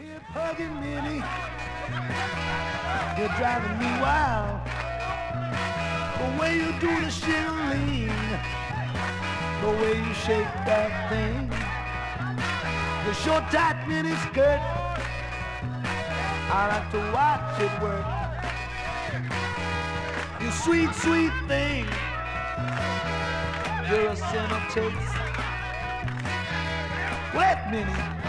Hip hugging Minnie, you're driving me wild. The way you do the shilling, the way you shake that thing, the short tight mini skirt, I like to watch it work. You sweet, sweet thing, you're a sin of taste. Wet Minnie,